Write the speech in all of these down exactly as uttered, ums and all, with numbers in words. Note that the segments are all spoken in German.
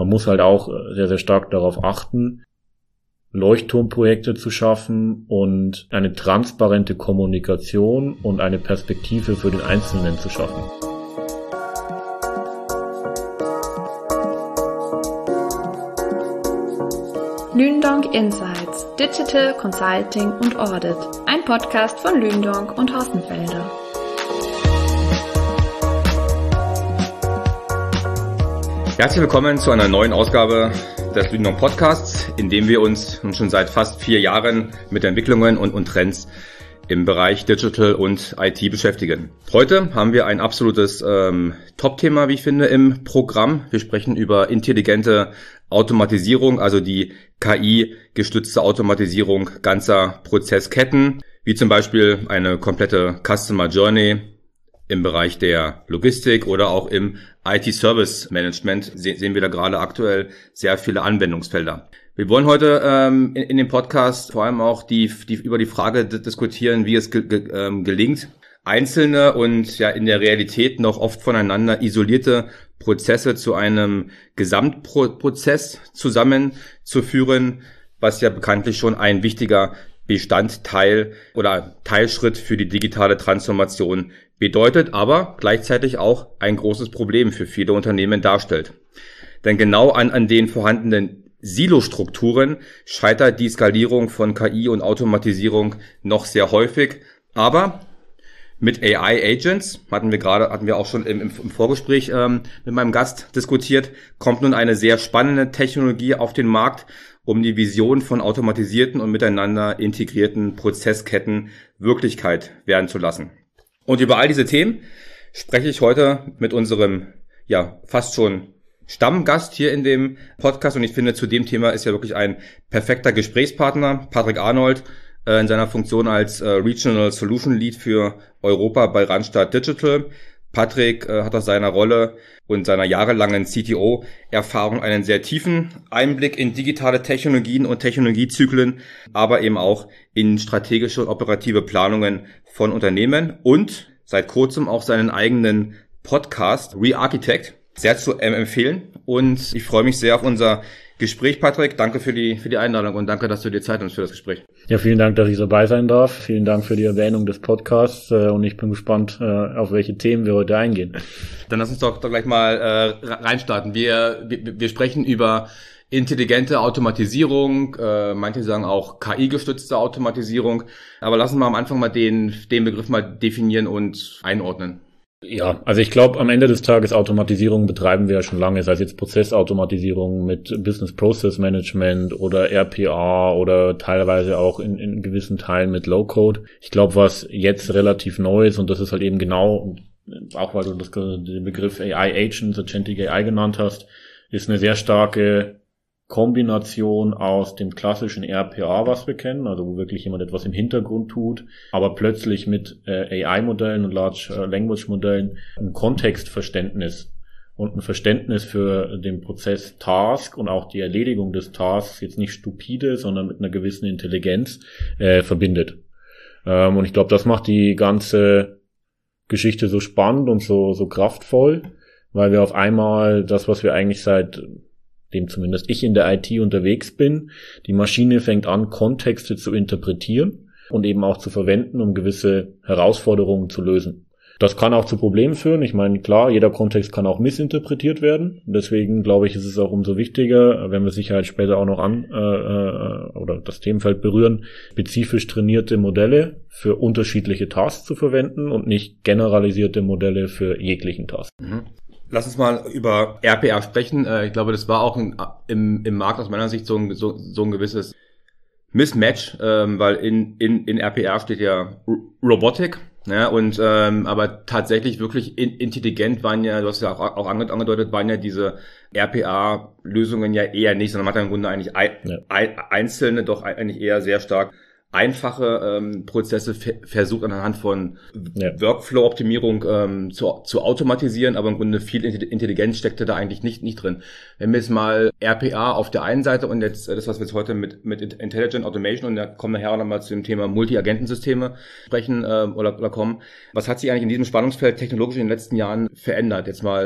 man muss halt auch sehr, sehr stark darauf achten, Leuchtturmprojekte zu schaffen und eine transparente Kommunikation und eine Perspektive für den Einzelnen zu schaffen. Lündong Insights, Digital Consulting und Audit, ein Podcast von Lündong und Hossenfelder. Herzlich willkommen zu einer neuen Ausgabe des Lündong Podcasts, in dem wir uns schon seit fast vier Jahren mit Entwicklungen und, und Trends im Bereich Digital und I T beschäftigen. Heute haben wir ein absolutes ähm, Top-Thema, wie ich finde, im Programm. Wir sprechen über intelligente Automatisierung, also die K I-gestützte Automatisierung ganzer Prozessketten, wie zum Beispiel eine komplette Customer Journey im Bereich der Logistik oder auch im I T-Service Management se- sehen wir da gerade aktuell sehr viele Anwendungsfelder. Wir wollen heute ähm, in, in dem Podcast vor allem auch die, die über die Frage d- diskutieren, wie es ge- ge- ähm, gelingt, einzelne und ja in der Realität noch oft voneinander isolierte Prozesse zu einem Gesamtprozess zusammenzuführen, was ja bekanntlich schon ein wichtiger Bestandteil oder Teilschritt für die digitale Transformation bedeutet, aber gleichzeitig auch ein großes Problem für viele Unternehmen darstellt. Denn genau an, an den vorhandenen Silostrukturen scheitert die Skalierung von K I und Automatisierung noch sehr häufig, aber mit A I-Agents, hatten wir gerade, hatten wir auch schon im, im Vorgespräch ähm, mit meinem Gast diskutiert, kommt nun eine sehr spannende Technologie auf den Markt, um die Vision von automatisierten und miteinander integrierten Prozessketten Wirklichkeit werden zu lassen. Und über all diese Themen spreche ich heute mit unserem, ja, fast schon Stammgast hier in dem Podcast. Und ich finde, zu dem Thema ist ja wirklich ein perfekter Gesprächspartner, Patrick Arnold, äh, in seiner Funktion als äh, Regional Solution Lead für Europa bei Randstad Digital. Patrick äh, hat aus seiner Rolle und seiner jahrelangen C T O-Erfahrung einen sehr tiefen Einblick in digitale Technologien und Technologiezyklen, aber eben auch in strategische und operative Planungen von Unternehmen und seit kurzem auch seinen eigenen Podcast Re-Architect sehr zu ähm, empfehlen. Und ich freue mich sehr auf unser Gespräch, Patrick. Danke für die für die Einladung und danke, dass du dir Zeit nimmst für das Gespräch. Ja, vielen Dank, dass ich dabei sein darf. Vielen Dank für die Erwähnung des Podcasts äh, und ich bin gespannt, äh, auf welche Themen wir heute eingehen. Dann lass uns doch, doch gleich mal äh, reinstarten. Wir, wir wir sprechen über intelligente Automatisierung, äh, manche sagen auch K I-gestützte Automatisierung. Aber lass uns mal am Anfang mal den den Begriff mal definieren und einordnen. Ja, also ich glaube, am Ende des Tages Automatisierung betreiben wir ja schon lange, sei es jetzt Prozessautomatisierung mit Business Process Management oder R P A oder teilweise auch in, in gewissen Teilen mit Low-Code. Ich glaube, was jetzt relativ neu ist, und das ist halt eben genau, auch weil du das, den Begriff A I-Agents, Agentic A I genannt hast, ist eine sehr starke Kombination aus dem klassischen R P A, was wir kennen, also wo wirklich jemand etwas im Hintergrund tut, aber plötzlich mit äh, A I-Modellen und Large äh, Language-Modellen ein Kontextverständnis und ein Verständnis für den Prozess Task und auch die Erledigung des Tasks jetzt nicht stupide, sondern mit einer gewissen Intelligenz äh, verbindet. Ähm, und ich glaube, das macht die ganze Geschichte so spannend und so so kraftvoll, weil wir auf einmal das, was wir eigentlich seit dem zumindest ich in der I T unterwegs bin, die Maschine fängt an, Kontexte zu interpretieren und eben auch zu verwenden, um gewisse Herausforderungen zu lösen. Das kann auch zu Problemen führen. Ich meine, klar, jeder Kontext kann auch missinterpretiert werden. Deswegen glaube ich, ist es auch umso wichtiger, wenn wir Sicherheit später auch noch an äh, oder das Themenfeld berühren, spezifisch trainierte Modelle für unterschiedliche Tasks zu verwenden und nicht generalisierte Modelle für jeglichen Task. Mhm. Lass uns mal über R P A sprechen. Ich glaube, das war auch ein, im, im Markt aus meiner Sicht so ein, so, so ein gewisses Mismatch, ähm, weil in, in, in R P A steht ja Robotik, ja, und ähm, aber tatsächlich wirklich in, intelligent waren ja, du hast ja auch, auch angedeutet, waren ja diese R P A-Lösungen ja eher nicht, sondern man hat ja im Grunde eigentlich ein, ja. ein, einzelne, doch eigentlich eher sehr stark einfache ähm, Prozesse f- versucht anhand von ja. Workflow-Optimierung ähm, zu, zu automatisieren, aber im Grunde viel Intelligenz steckte da eigentlich nicht nicht drin. Wenn wir jetzt mal R P A auf der einen Seite und jetzt das, was wir jetzt heute mit mit Intelligent Automation und da kommen wir nachher nochmal zu dem Thema Multi-Agentensysteme sprechen äh, oder, oder kommen. Was hat sich eigentlich in diesem Spannungsfeld technologisch in den letzten Jahren verändert? Jetzt mal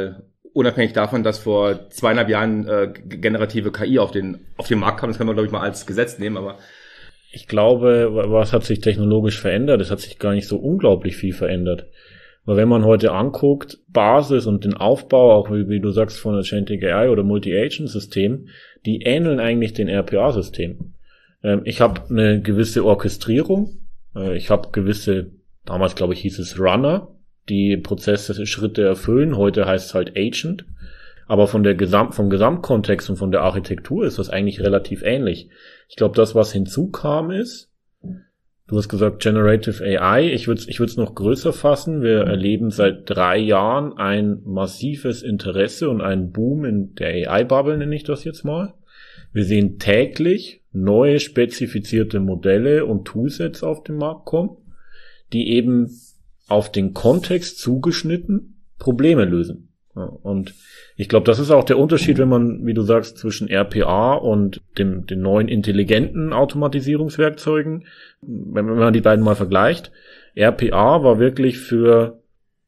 unabhängig davon, dass vor zweieinhalb Jahren äh, generative K I auf den auf den Markt kam. Das kann man, glaube ich, mal als Gesetz nehmen, aber ich glaube, was hat sich technologisch verändert? Es hat sich gar nicht so unglaublich viel verändert. Weil wenn man heute anguckt, Basis und den Aufbau, auch wie, wie du sagst, von Agentic A I oder Multi-Agent-System, die ähneln eigentlich den R P A-Systemen. Ähm, ich habe eine gewisse Orchestrierung, äh, ich habe gewisse, damals glaube ich hieß es Runner, die Prozesse, Schritte erfüllen, heute heißt es halt Agent. Aber von der Gesamt, vom Gesamtkontext und von der Architektur ist das eigentlich relativ ähnlich. Ich glaube, das, was hinzukam, ist, du hast gesagt Generative A I, ich würde es ich würde es noch größer fassen. Wir erleben seit drei Jahren ein massives Interesse und einen Boom in der A I-Bubble, nenne ich das jetzt mal. Wir sehen täglich neue spezifizierte Modelle und Toolsets auf den Markt kommen, die eben auf den Kontext zugeschnitten Probleme lösen. Ja, und ich glaube, das ist auch der Unterschied, wenn man, wie du sagst, zwischen R P A und dem, den neuen intelligenten Automatisierungswerkzeugen, wenn man die beiden mal vergleicht. R P A war wirklich für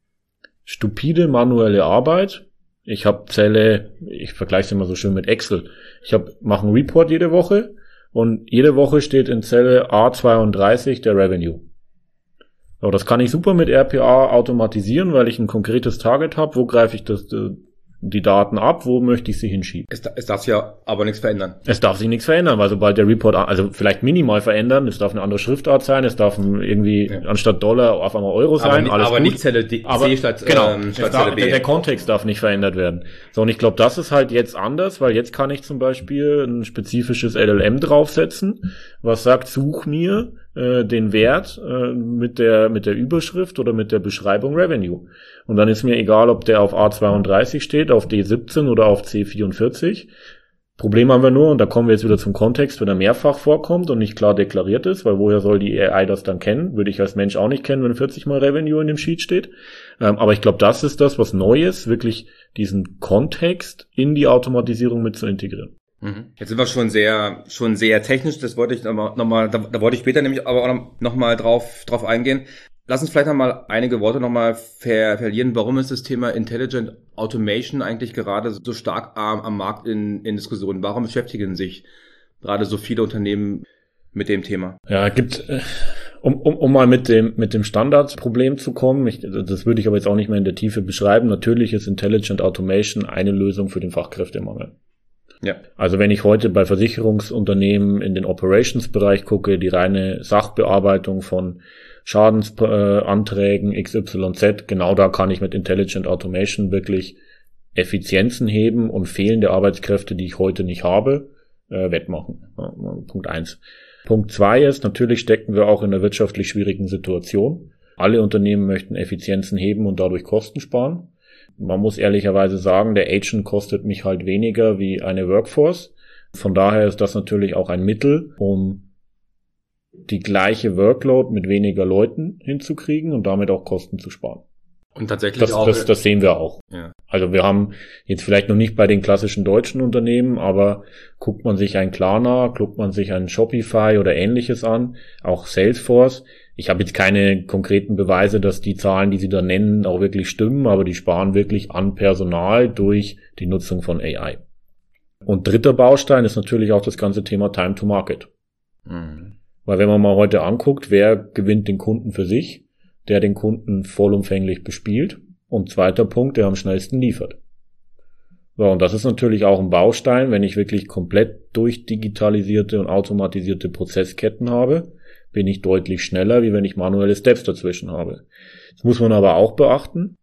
stupide manuelle Arbeit. Ich habe Zelle, ich vergleiche es immer so schön mit Excel. Ich habe mache einen Report jede Woche und jede Woche steht in Zelle A zweiunddreißig der Revenue. Aber das kann ich super mit R P A automatisieren, weil ich ein konkretes Target habe. Wo greife ich das, die Daten ab? Wo möchte ich sie hinschieben? Es, es darf sich ja aber nichts verändern. Es darf sich nichts verändern, weil sobald der Report, also vielleicht minimal verändern, es darf eine andere Schriftart sein, es darf irgendwie ja. anstatt Dollar auf einmal Euro sein. Aber, alles aber gut. nicht Zelle D, aber, C statt, genau, ähm, statt darf, Zelle B. Der, der Kontext darf nicht verändert werden. So, und ich glaube, das ist halt jetzt anders, weil jetzt kann ich zum Beispiel ein spezifisches L L M draufsetzen, was sagt, such mir äh, den Wert äh, mit der mit der Überschrift oder mit der Beschreibung Revenue. Und dann ist mir egal, ob der auf A zweiunddreißig steht, auf D siebzehn oder auf C vierundvierzig. Problem haben wir nur, und da kommen wir jetzt wieder zum Kontext, wenn er mehrfach vorkommt und nicht klar deklariert ist, weil woher soll die A I das dann kennen? Würde ich als Mensch auch nicht kennen, wenn vierzig mal Revenue in dem Sheet steht. Ähm, aber ich glaube, das ist das, was neu ist, wirklich diesen Kontext in die Automatisierung mit zu integrieren. Jetzt sind wir schon sehr, schon sehr technisch. Das wollte ich nochmal, noch mal, da, da wollte ich später nämlich aber auch nochmal drauf, drauf eingehen. Lass uns vielleicht nochmal einige Worte nochmal ver, verlieren. Warum ist das Thema Intelligent Automation eigentlich gerade so stark am, am Markt in, in Diskussionen? Warum beschäftigen sich gerade so viele Unternehmen mit dem Thema? Ja, gibt, um, um, um mal mit dem, mit dem Standardproblem zu kommen, ich, das würde ich aber jetzt auch nicht mehr in der Tiefe beschreiben. Natürlich ist Intelligent Automation eine Lösung für den Fachkräftemangel. Ja. Also wenn ich heute bei Versicherungsunternehmen in den Operations-Bereich gucke, die reine Sachbearbeitung von Schadensanträgen äh, X Y Z, genau da kann ich mit Intelligent Automation wirklich Effizienzen heben und fehlende Arbeitskräfte, die ich heute nicht habe, äh, wettmachen. Ja, Punkt eins. Punkt zwei ist, natürlich stecken wir auch in einer wirtschaftlich schwierigen Situation. Alle Unternehmen möchten Effizienzen heben und dadurch Kosten sparen. Man muss ehrlicherweise sagen, der Agent kostet mich halt weniger wie eine Workforce. Von daher ist das natürlich auch ein Mittel, um die gleiche Workload mit weniger Leuten hinzukriegen und damit auch Kosten zu sparen. Und tatsächlich das, auch. Das, das sehen wir auch. Ja. Also wir haben jetzt vielleicht noch nicht bei den klassischen deutschen Unternehmen, aber guckt man sich ein Klarna, guckt man sich ein Shopify oder ähnliches an, auch Salesforce. Ich habe jetzt keine konkreten Beweise, dass die Zahlen, die sie da nennen, auch wirklich stimmen, aber die sparen wirklich an Personal durch die Nutzung von A I. Und dritter Baustein ist natürlich auch das ganze Thema Time to Market. Mhm. Weil wenn man mal heute anguckt, wer gewinnt den Kunden für sich, der den Kunden vollumfänglich bespielt, und zweiter Punkt, der am schnellsten liefert. So, und das ist natürlich auch ein Baustein, wenn ich wirklich komplett durchdigitalisierte und automatisierte Prozessketten habe, bin ich deutlich schneller, wie wenn ich manuelle Steps dazwischen habe. Das muss man aber auch beachten.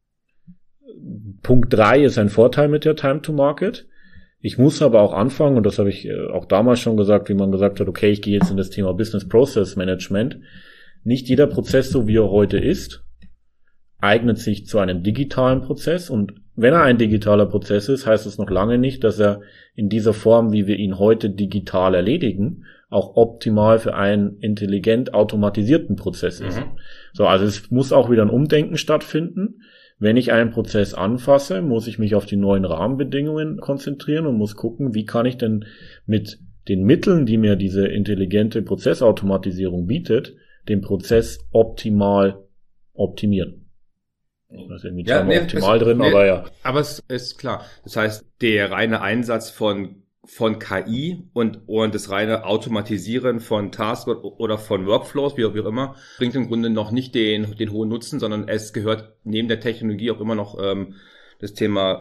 Punkt drei ist ein Vorteil mit der Time to Market. Ich muss aber auch anfangen, und das habe ich auch damals schon gesagt, wie man gesagt hat, okay, ich gehe jetzt in das Thema Business Process Management. Nicht jeder Prozess, so wie er heute ist, eignet sich zu einem digitalen Prozess. Und wenn er ein digitaler Prozess ist, heißt es noch lange nicht, dass er in dieser Form, wie wir ihn heute digital erledigen, auch optimal für einen intelligent automatisierten Prozess ist. Mhm. So, also es muss auch wieder ein Umdenken stattfinden. Wenn ich einen Prozess anfasse, muss ich mich auf die neuen Rahmenbedingungen konzentrieren und muss gucken, wie kann ich denn mit den Mitteln, die mir diese intelligente Prozessautomatisierung bietet, den Prozess optimal optimieren. Das ist irgendwie ja, nee, optimal es, drin, nee, aber ja. Aber es ist klar. Das heißt, der reine Einsatz von von K I und und das reine Automatisieren von Tasks oder von Workflows, wie auch, wie auch immer, bringt im Grunde noch nicht den den hohen Nutzen, sondern es gehört neben der Technologie auch immer noch ähm, das Thema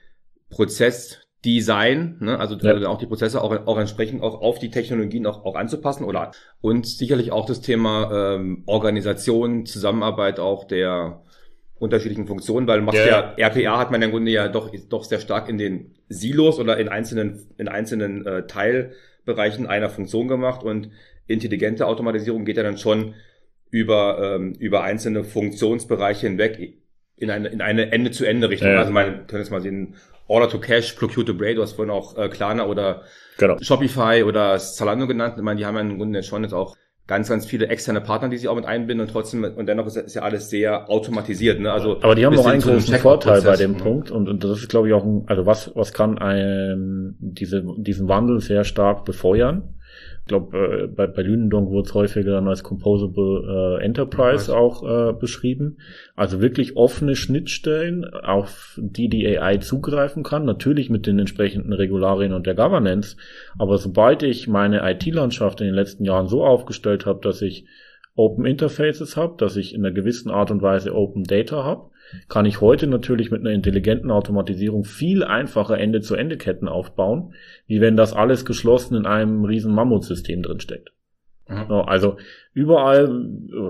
Prozessdesign, ne? Also ja. auch die Prozesse auch auch entsprechend auch auf die Technologien auch auch anzupassen oder und sicherlich auch das Thema ähm, Organisation, Zusammenarbeit auch der unterschiedlichen Funktionen, weil du machst ja, ja R P A hat man im Grunde ja doch doch sehr stark in den Silos oder in einzelnen in einzelnen äh, Teilbereichen einer Funktion gemacht und intelligente Automatisierung geht ja dann schon über ähm, über einzelne Funktionsbereiche hinweg in eine in eine Ende-zu-Ende-Richtung. Ja, ja. Also man kann jetzt mal sehen, Order to Cash, Procure to Pay, du hast vorhin auch äh, Klarna oder genau. Shopify oder Zalando genannt. Ich meine, die haben ja im Grunde schon jetzt auch ganz, ganz viele externe Partner, die sich auch mit einbinden und trotzdem, und dennoch ist, ist ja alles sehr automatisiert, ne? Also. Aber die haben noch einen großen Vorteil bei dem ne? Punkt und, und das ist, glaube ich, auch ein, also was, was kann ein, diese, diesen Wandel sehr stark befeuern? Ich glaube, äh, bei, bei Lünendonk wurde es häufiger dann als Composable äh, Enterprise auch äh, beschrieben. Also wirklich offene Schnittstellen, auf die die A I zugreifen kann, natürlich mit den entsprechenden Regularien und der Governance. Aber sobald ich meine I T-Landschaft in den letzten Jahren so aufgestellt habe, dass ich Open Interfaces habe, dass ich in einer gewissen Art und Weise Open Data habe, kann ich heute natürlich mit einer intelligenten Automatisierung viel einfacher Ende-zu-Ende-Ketten aufbauen, wie wenn das alles geschlossen in einem riesen Mammutsystem drinsteckt. Mhm. Also überall,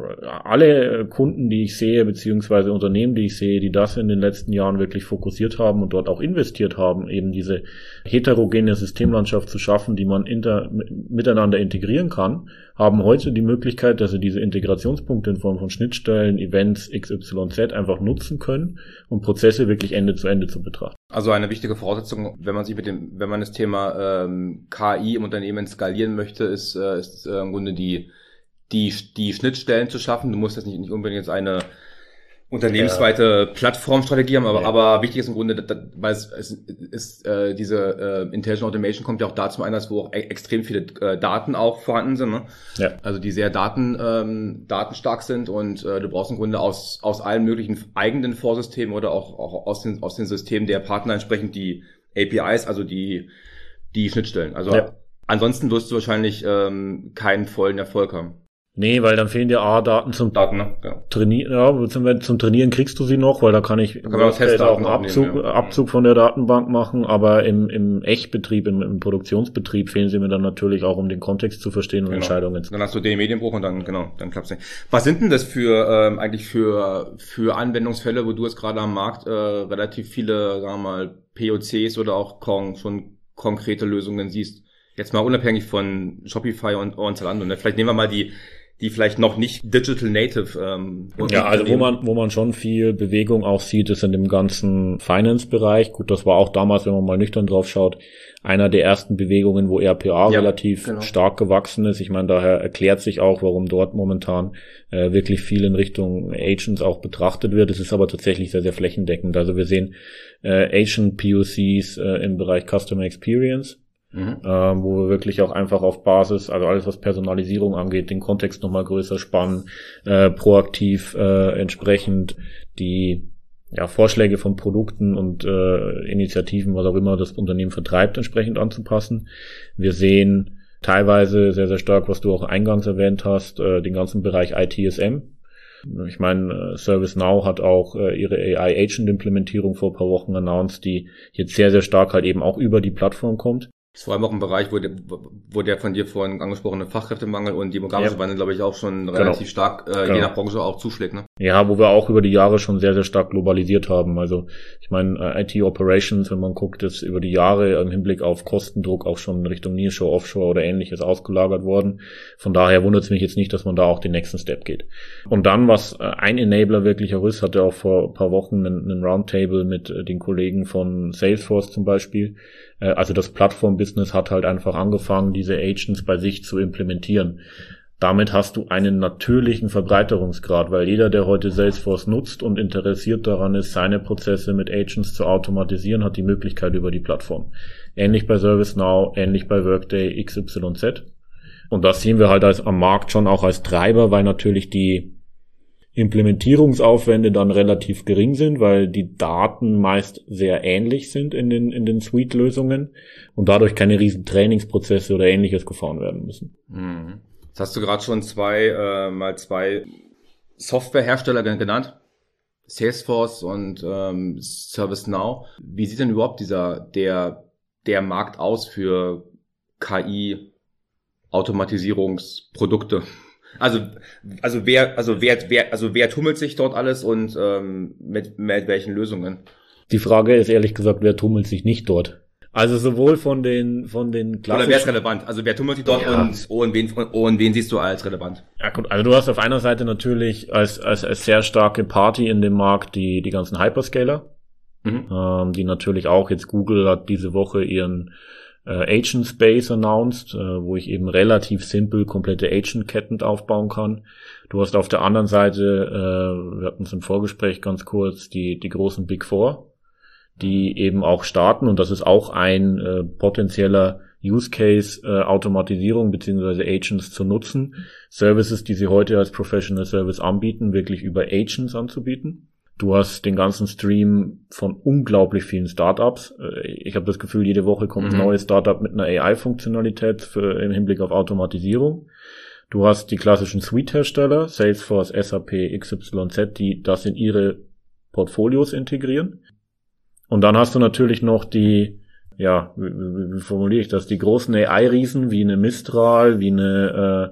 alle Kunden, die ich sehe, beziehungsweise Unternehmen, die ich sehe, die das in den letzten Jahren wirklich fokussiert haben und dort auch investiert haben, eben diese heterogene Systemlandschaft zu schaffen, die man inter, miteinander integrieren kann, haben heute die Möglichkeit, dass sie diese Integrationspunkte in Form von Schnittstellen, Events, X Y Z einfach nutzen können, um Prozesse wirklich Ende zu Ende zu betrachten. Also eine wichtige Voraussetzung, wenn man sich mit dem, wenn man das Thema ähm, K I im Unternehmen skalieren möchte, ist, äh, ist äh, im Grunde die die die Schnittstellen zu schaffen. Du musst jetzt nicht, nicht unbedingt jetzt eine unternehmensweite ja. Plattformstrategie haben, aber, ja. aber wichtig ist im Grunde, dass, weil es, es ist äh, diese äh, Intelligent Automation kommt ja auch da zum Einsatz, wo auch e- extrem viele äh, Daten auch vorhanden sind, ne? Ja. Also die sehr Daten ähm, datenstark sind und äh, du brauchst im Grunde aus aus allen möglichen eigenen Vorsystemen oder auch auch aus den aus den Systemen der Partner entsprechend die A P Is, also die die Schnittstellen. Also ja. ansonsten wirst du wahrscheinlich ähm, keinen vollen Erfolg haben. Nee, weil dann fehlen dir A-Daten zum Daten, ne? Ja. Trainieren. Ja, zum Trainieren kriegst du sie noch, weil da kann ich da kann man auch einen Abzug, ja. Abzug von der Datenbank machen, aber im, im Echtbetrieb, im, im Produktionsbetrieb fehlen sie mir dann natürlich auch, um den Kontext zu verstehen und genau. Entscheidungen zu. Dann hast du den Medienbruch und dann, genau, dann klappt's nicht. Was sind denn das für, ähm, eigentlich für, für Anwendungsfälle, wo du jetzt gerade am Markt, äh, relativ viele, sagen wir mal, P O Cs oder auch kon- schon konkrete Lösungen siehst? Jetzt mal unabhängig von Shopify und, und Zalando, ne? Vielleicht nehmen wir mal die, die vielleicht noch nicht Digital Native ähm, ja, also wo man wo man schon viel Bewegung auch sieht, ist in dem ganzen Finance-Bereich. Gut, das war auch damals, wenn man mal nüchtern drauf schaut, einer der ersten Bewegungen, wo R P A ja, relativ genau. stark gewachsen ist. Ich meine, daher erklärt sich auch, warum dort momentan äh, wirklich viel in Richtung Agents auch betrachtet wird. Es ist aber tatsächlich sehr, sehr flächendeckend. Also wir sehen äh, Agent-P O Cs äh, im Bereich Customer Experience. Mhm. Ähm, wo wir wirklich auch einfach auf Basis, also alles was Personalisierung angeht, den Kontext nochmal größer spannen, äh, proaktiv äh, entsprechend die ja, Vorschläge von Produkten und äh, Initiativen, was auch immer das Unternehmen vertreibt, entsprechend anzupassen. Wir sehen teilweise sehr, sehr stark, was du auch eingangs erwähnt hast, äh, den ganzen Bereich I T S M. Ich meine, ServiceNow hat auch äh, ihre A I-Agent-Implementierung vor ein paar Wochen announced, die jetzt sehr, sehr stark halt eben auch über die Plattform kommt. Das ist vor allem auch ein Bereich, wo der, wo der von dir vorhin angesprochene Fachkräftemangel und demografische ja. Wandel, glaube ich, auch schon relativ genau. stark, äh, genau. je nach Branche auch zuschlägt, ne? Ja, wo wir auch über die Jahre schon sehr, sehr stark globalisiert haben. Also ich meine, I T Operations, wenn man guckt, ist über die Jahre im Hinblick auf Kostendruck auch schon in Richtung Nearshore, Offshore oder ähnliches ausgelagert worden. Von daher wundert es mich jetzt nicht, dass man da auch den nächsten Step geht. Und dann, was ein Enabler wirklich auch ist, hatte auch vor ein paar Wochen einen, einen Roundtable mit den Kollegen von Salesforce zum Beispiel. Also das Plattform-Business hat halt einfach angefangen, diese Agents bei sich zu implementieren. Damit hast du einen natürlichen Verbreiterungsgrad, weil jeder, der heute Salesforce nutzt und interessiert daran ist, seine Prozesse mit Agents zu automatisieren, hat die Möglichkeit über die Plattform. Ähnlich bei ServiceNow, ähnlich bei Workday, X Y Z. Und das sehen wir halt als am Markt schon auch als Treiber, weil natürlich die Implementierungsaufwände dann relativ gering sind, weil die Daten meist sehr ähnlich sind in den in den Suite-Lösungen und dadurch keine riesen Trainingsprozesse oder Ähnliches gefahren werden müssen. Mhm. Jetzt hast du gerade schon zwei äh, mal zwei Softwarehersteller genannt, Salesforce und ähm, ServiceNow. Wie sieht denn überhaupt dieser der der Markt aus für K I-Automatisierungsprodukte? Also, also wer, also wer, wer, also wer tummelt sich dort alles und ähm, mit, mit welchen Lösungen? Die Frage ist ehrlich gesagt, wer tummelt sich nicht dort? Also sowohl von den von den klassischen... Oder wer ist relevant? Also wer tummelt sich dort ja. und, und, wen, und wen siehst du als relevant? Ja gut, also du hast auf einer Seite natürlich als als, als sehr starke Party in dem Markt die die ganzen Hyperscaler, mhm. ähm, die natürlich auch, jetzt Google hat diese Woche ihren Agent Space announced, wo ich eben relativ simpel komplette Agent-Ketten aufbauen kann. Du hast auf der anderen Seite, wir hatten es im Vorgespräch ganz kurz, die die großen Big Four, die eben auch starten, und das ist auch ein äh, potenzieller Use Case, äh, Automatisierung beziehungsweise Agents zu nutzen, Services, die sie heute als Professional Service anbieten, wirklich über Agents anzubieten. Du hast den ganzen Stream von unglaublich vielen Startups. Ich habe das Gefühl, jede Woche kommt ein mhm. neues Startup mit einer A I-Funktionalität für, im Hinblick auf Automatisierung. Du hast die klassischen Suite-Hersteller, Salesforce, S A P, X Y Z, die das in ihre Portfolios integrieren. Und dann hast du natürlich noch die, ja, wie, wie, wie formuliere ich das, die großen A I-Riesen wie eine Mistral, wie eine äh,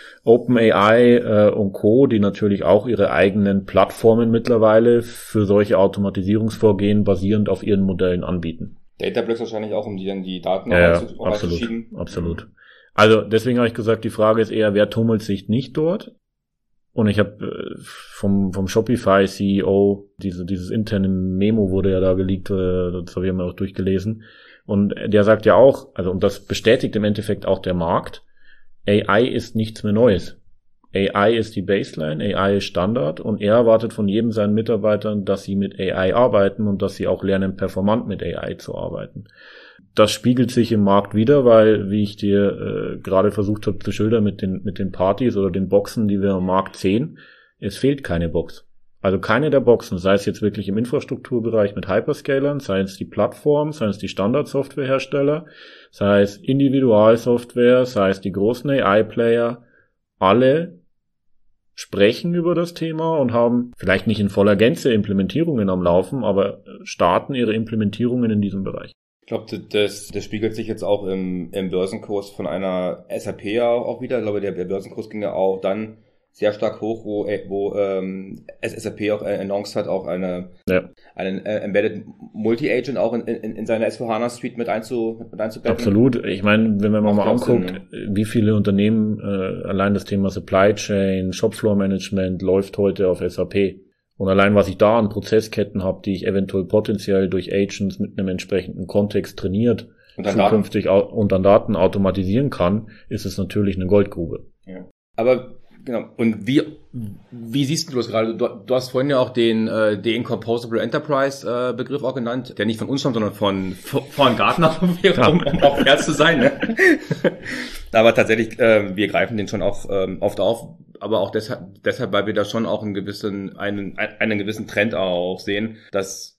OpenAI äh, und Co., die natürlich auch ihre eigenen Plattformen mittlerweile für solche Automatisierungsvorgehen basierend auf ihren Modellen anbieten. Databricks wahrscheinlich auch, um die dann die Daten ja, auch ja, reinzuschieben. Absolut, absolut. Also deswegen habe ich gesagt, die Frage ist eher, wer tummelt sich nicht dort? Und ich habe äh, vom vom Shopify C E O, diese, dieses interne Memo wurde ja da geleakt, äh, das habe ich mir auch durchgelesen. Und der sagt ja auch, also und das bestätigt im Endeffekt auch der Markt, A I ist nichts mehr Neues. A I ist die Baseline, A I ist Standard, und er erwartet von jedem seinen Mitarbeitern, dass sie mit A I arbeiten und dass sie auch lernen, performant mit A I zu arbeiten. Das spiegelt sich im Markt wieder, weil, wie ich dir äh, gerade versucht habe zu schildern mit den mit den Partys oder den Boxen, die wir am Markt sehen, es fehlt keine Box. Also keine der Boxen, sei es jetzt wirklich im Infrastrukturbereich mit Hyperscalern, sei es die Plattform, sei es die Standardsoftwarehersteller, sei es Individualsoftware, sei es die großen A I-Player, alle sprechen über das Thema und haben vielleicht nicht in voller Gänze Implementierungen am Laufen, aber starten ihre Implementierungen in diesem Bereich. Ich glaube, das, das spiegelt sich jetzt auch im, im Börsenkurs von einer S A P ja auch wieder. Ich glaube, der, der Börsenkurs ging ja auch dann sehr stark hoch, wo, wo ähm, S A P auch announced hat, auch eine ja. einen äh, Embedded Multi-Agent auch in, in, in seine S vier HANA Suite mit, einzu, mit einzubetten. Absolut. Ich meine, wenn man mal anguckt, Sinn, ja. wie viele Unternehmen äh, allein das Thema Supply Chain, Shopfloor Management läuft heute auf S A P. Und allein was ich da an Prozessketten habe, die ich eventuell potenziell durch Agents mit einem entsprechenden Kontext trainiert und zukünftig Daten. und an Daten automatisieren kann, ist es natürlich eine Goldgrube. Ja. Aber genau. Und wie wie siehst du das gerade? Du, du hast vorhin ja auch den äh, den Composable Enterprise äh, Begriff auch genannt, der nicht von uns stammt, sondern von von Gartner, um, um auch fair zu sein. Ne? Aber tatsächlich, äh, wir greifen den schon auch ähm, oft auf, aber auch deshalb, deshalb, weil wir da schon auch einen gewissen einen einen gewissen Trend auch sehen, dass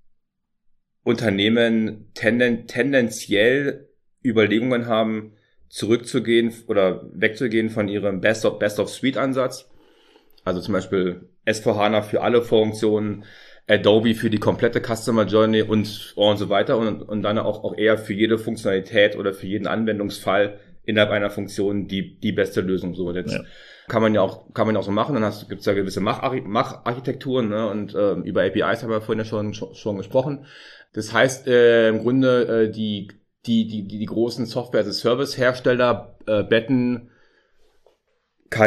Unternehmen tenden, tendenziell Überlegungen haben, zurückzugehen oder wegzugehen von ihrem Best of Best of Suite Ansatz. Also zum Beispiel S vier HANA für alle Funktionen, Adobe für die komplette Customer Journey und und so weiter und und dann auch auch eher für jede Funktionalität oder für jeden Anwendungsfall innerhalb einer Funktion die die beste Lösung. So jetzt ja. kann man ja auch kann man ja auch so machen. Dann hast gibt's ja gewisse Macharchitekturen, ne? Und äh, über A P Is haben wir vorhin ja schon schon gesprochen. Das heißt äh, im Grunde äh, die Die, die, die, die großen Software-as-a-Service-Hersteller äh, betten K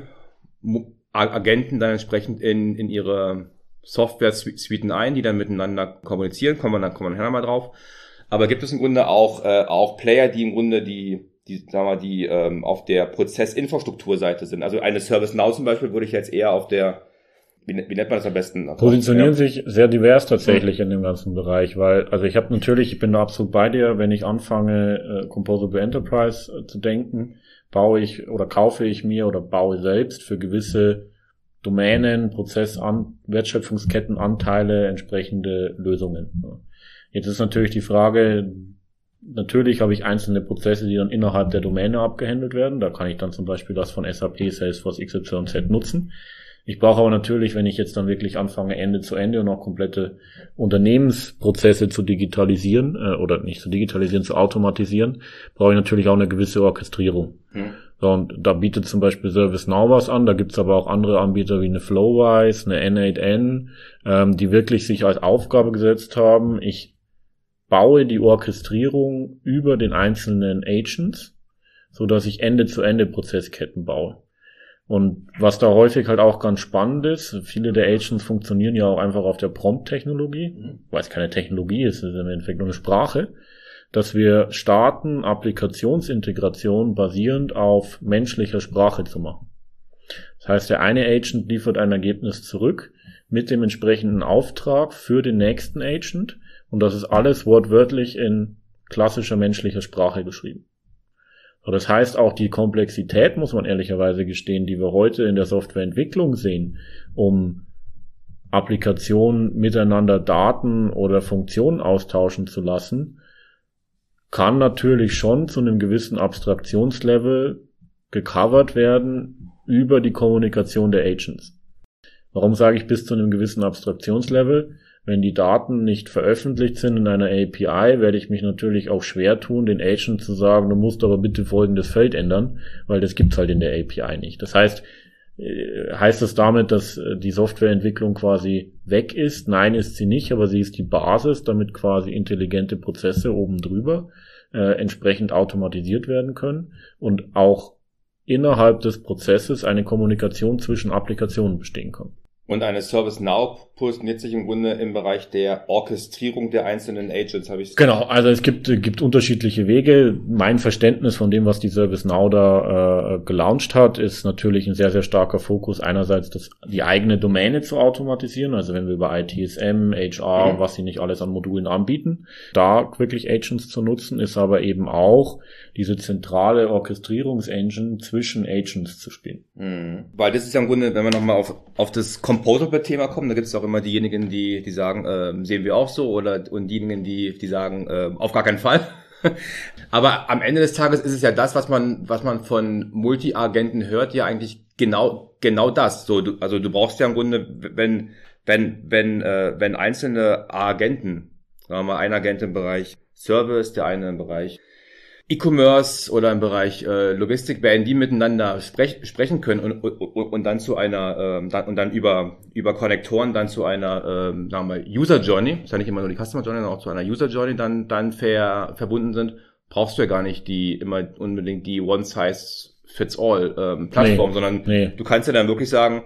I-Agenten dann entsprechend in, in ihre Software-Suiten ein, die dann miteinander kommunizieren. Kommen wir dann, kommen wir nachher mal drauf. Aber gibt es im Grunde auch, äh, auch Player, die im Grunde die, die, sagen wir mal, die ähm, auf der Prozessinfrastrukturseite sind. Also eine ServiceNow zum Beispiel würde ich jetzt eher auf der Wie, wie nennt man das am besten? Positionieren ja. sich sehr divers tatsächlich mhm. in dem ganzen Bereich, weil, also ich habe natürlich, ich bin da absolut bei dir, wenn ich anfange, äh, Composable Enterprise äh, zu denken, baue ich oder kaufe ich mir oder baue selbst für gewisse Domänen, Prozessan, Wertschöpfungskettenanteile, entsprechende Lösungen. Jetzt ist natürlich die Frage, natürlich habe ich einzelne Prozesse, die dann innerhalb der Domäne abgehandelt werden. Da kann ich dann zum Beispiel das von S A P Salesforce X Y Z nutzen. Ich brauche aber natürlich, wenn ich jetzt dann wirklich anfange, Ende zu Ende und auch komplette Unternehmensprozesse zu digitalisieren, äh, oder nicht zu digitalisieren, zu automatisieren, brauche ich natürlich auch eine gewisse Orchestrierung. Hm. So, und da bietet zum Beispiel ServiceNow was an, da gibt's aber auch andere Anbieter wie eine Flowise, eine N acht N, ähm, die wirklich sich als Aufgabe gesetzt haben, ich baue die Orchestrierung über den einzelnen Agents, so dass ich Ende-zu-Ende Prozessketten baue. Und was da häufig halt auch ganz spannend ist, viele der Agents funktionieren ja auch einfach auf der Prompt-Technologie, weil es keine Technologie ist, es ist im Endeffekt nur eine Sprache, dass wir starten, Applikationsintegration basierend auf menschlicher Sprache zu machen. Das heißt, der eine Agent liefert ein Ergebnis zurück mit dem entsprechenden Auftrag für den nächsten Agent und das ist alles wortwörtlich in klassischer menschlicher Sprache geschrieben. Das heißt, auch die Komplexität, muss man ehrlicherweise gestehen, die wir heute in der Softwareentwicklung sehen, um Applikationen miteinander Daten oder Funktionen austauschen zu lassen, kann natürlich schon zu einem gewissen Abstraktionslevel gecovert werden über die Kommunikation der Agents. Warum sage ich bis zu einem gewissen Abstraktionslevel? Wenn die Daten nicht veröffentlicht sind in einer A P I, werde ich mich natürlich auch schwer tun, den Agent zu sagen, du musst aber bitte folgendes Feld ändern, weil das gibt's halt in der A P I nicht. Das heißt, heißt das damit, dass die Softwareentwicklung quasi weg ist? Nein, ist sie nicht, aber sie ist die Basis, damit quasi intelligente Prozesse oben drüber äh, entsprechend automatisiert werden können und auch innerhalb des Prozesses eine Kommunikation zwischen Applikationen bestehen kann. Und eine ServiceNow positioniert sich im Grunde im Bereich der Orchestrierung der einzelnen Agents, habe ich Genau, also es gibt gibt unterschiedliche Wege. Mein Verständnis von dem, was die ServiceNow da äh, gelauncht hat, ist natürlich ein sehr, sehr starker Fokus. Einerseits das, die eigene Domäne zu automatisieren, also wenn wir über I T S M, H R, mhm. was sie nicht alles an Modulen anbieten, da wirklich Agents zu nutzen, ist aber eben auch diese zentrale Orchestrierungsengine zwischen Agents zu spielen. Mhm. Weil das ist ja im Grunde, wenn wir nochmal auf, auf das Composable-Thema kommen, da gibt es auch immer diejenigen, die die sagen, äh, sehen wir auch so, oder und diejenigen, die die sagen, äh, auf gar keinen Fall. Aber am Ende des Tages ist es ja das, was man was man von Multi-Agenten hört, ja eigentlich genau genau das. So, du, also du brauchst ja im Grunde, wenn wenn wenn äh, wenn einzelne Agenten, sagen wir mal, ein Agent im Bereich Service, der eine im Bereich E-Commerce oder im Bereich äh, Logistik, werden die miteinander sprech, sprechen können und, und, und dann zu einer ähm, dann, und dann über über Konnektoren dann zu einer ähm, sagen wir mal User Journey, ist ja nicht immer nur die Customer Journey, sondern auch zu einer User Journey dann dann ver, verbunden sind, brauchst du ja gar nicht die immer unbedingt die One Size Fits All ähm, Plattform, nee, sondern nee. Du kannst ja dann wirklich sagen,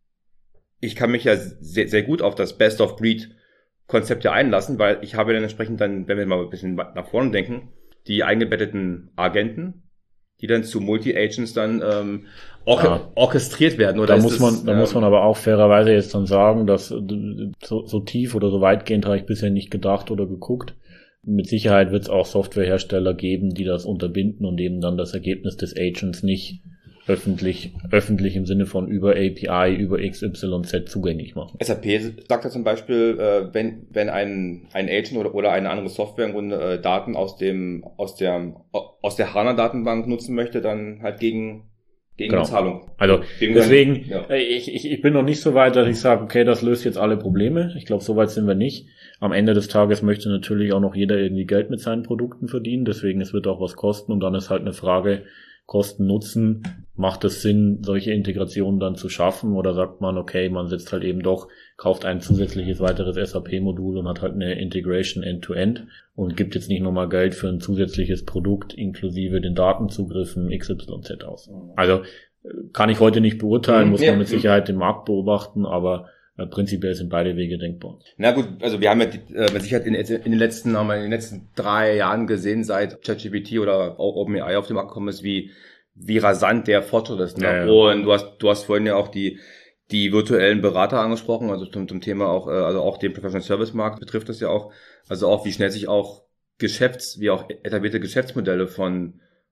ich kann mich ja sehr sehr gut auf das Best of Breed Konzept ja einlassen, weil ich habe dann entsprechend dann, wenn wir mal ein bisschen nach vorne denken, die eingebetteten Agenten, die dann zu Multi-Agents dann ähm, or- ja. orchestriert werden. Oder da muss man, das, da ähm, muss man aber auch fairerweise jetzt dann sagen, dass so, so tief oder so weitgehend habe ich bisher nicht gedacht oder geguckt. Mit Sicherheit wird es auch Softwarehersteller geben, die das unterbinden und eben dann das Ergebnis des Agents nicht öffentlich, öffentlich im Sinne von über A P I, über X Y Z zugänglich machen. S A P sagt ja zum Beispiel, äh, wenn, wenn ein, ein Agent oder, oder eine andere Software im Grunde äh, Daten aus dem, aus der, aus der HANA-Datenbank nutzen möchte, dann halt gegen, gegen genau. Bezahlung. Also, gegen deswegen, ja. ich, ich, ich bin noch nicht so weit, dass ich sage, okay, das löst jetzt alle Probleme. Ich glaube, so weit sind wir nicht. Am Ende des Tages möchte natürlich auch noch jeder irgendwie Geld mit seinen Produkten verdienen. Deswegen, es wird auch was kosten und dann ist halt eine Frage, Kosten Nutzen, macht es Sinn, solche Integrationen dann zu schaffen oder sagt man, okay, man setzt halt eben doch, kauft ein zusätzliches weiteres S A P-Modul und hat halt eine Integration End-to-End und gibt jetzt nicht nochmal Geld für ein zusätzliches Produkt inklusive den Datenzugriffen X Y Z aus. Also kann ich heute nicht beurteilen, muss man mit Sicherheit den Markt beobachten, aber äh, prinzipiell sind beide Wege denkbar. Na gut, also wir haben ja die, äh, mit Sicherheit in, in den letzten, haben wir in den letzten drei Jahren gesehen, seit ChatGPT oder OpenAI auf den Markt gekommen ist, wie wie rasant der Fortschritt ist. Ne? Ja, ja. Und du hast du hast vorhin ja auch die die virtuellen Berater angesprochen, also zum, zum Thema auch, äh, also auch den Professional Service Markt betrifft das ja auch, also auch wie schnell sich auch Geschäfts, wie auch etablierte Geschäftsmodelle von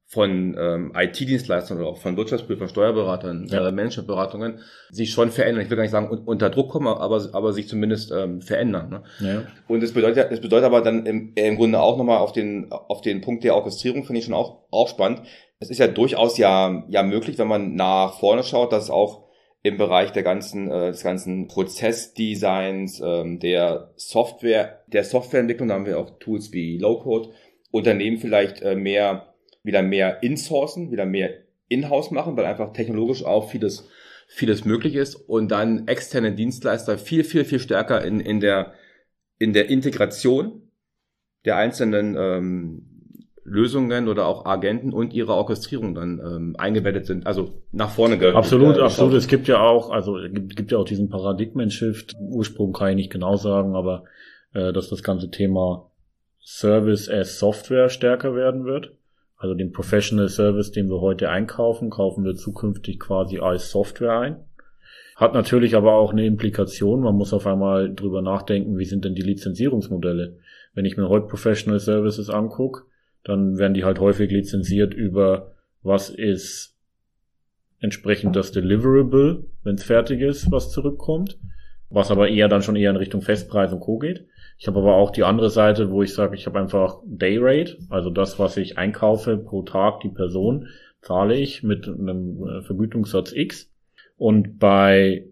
von ähm, I T-Dienstleistern oder auch von Wirtschaftsprüfern, Steuerberatern, ja. äh, Managementberatungen sich schon verändern. Ich will gar nicht sagen un- unter Druck kommen, aber aber sich zumindest ähm, verändern. Ne? Ja. Und das bedeutet, das bedeutet aber dann im, im Grunde auch nochmal auf den auf den Punkt der Orchestrierung, finde ich schon auch auch spannend. Es ist ja durchaus ja ja möglich, wenn man nach vorne schaut, dass es auch im Bereich der ganzen äh, des ganzen Prozessdesigns, ähm, der Software, der Softwareentwicklung, da haben wir auch Tools wie Low-Code, Unternehmen vielleicht äh, mehr wieder mehr insourcen, wieder mehr in-house machen, weil einfach technologisch auch vieles vieles möglich ist und dann externe Dienstleister viel viel viel stärker in in der in der Integration der einzelnen ähm, Lösungen oder auch Agenten und ihre Orchestrierung dann ähm, eingebettet sind, also nach vorne gehört. Absolut, äh, absolut. Es gibt ja auch, also es gibt, gibt ja auch diesen Paradigmen-Shift. Ursprung kann ich nicht genau sagen, aber äh, dass das ganze Thema Service as Software stärker werden wird. Also den Professional Service, den wir heute einkaufen, kaufen wir zukünftig quasi als Software ein. Hat natürlich aber auch eine Implikation. Man muss auf einmal drüber nachdenken, wie sind denn die Lizenzierungsmodelle? Wenn ich mir heute Professional Services angucke, dann werden die halt häufig lizenziert über, was ist entsprechend das Deliverable, wenn es fertig ist, was zurückkommt. Was aber eher dann schon eher in Richtung Festpreis und Co. geht. Ich habe aber auch die andere Seite, wo ich sage, ich habe einfach Dayrate, also das, was ich einkaufe pro Tag, die Person, zahle ich mit einem Vergütungssatz X. Und bei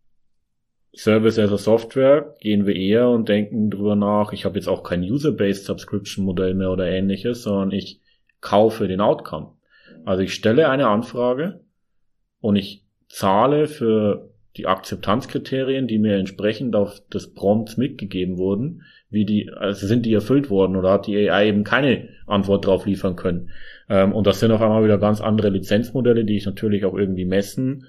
Service as a Software gehen wir eher und denken drüber nach, ich habe jetzt auch kein User-Based Subscription Modell mehr oder ähnliches, sondern ich kaufe den Outcome. Also ich stelle eine Anfrage und ich zahle für die Akzeptanzkriterien, die mir entsprechend auf des Prompts mitgegeben wurden, wie die, also sind die erfüllt worden oder hat die A I eben keine Antwort drauf liefern können. Ähm, und das sind auf einmal wieder ganz andere Lizenzmodelle, die ich natürlich auch irgendwie messen,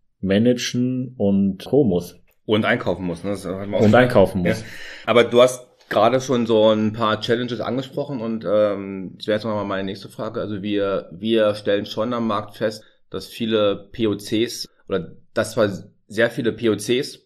managen und Co. muss. Und einkaufen muss. Ne? Das hat man auch und einkaufen muss. Ja. Aber du hast gerade schon so ein paar Challenges angesprochen und ähm, das wäre jetzt nochmal meine nächste Frage. Also wir wir stellen schon am Markt fest, dass viele P O Cs oder dass zwar sehr viele P O Cs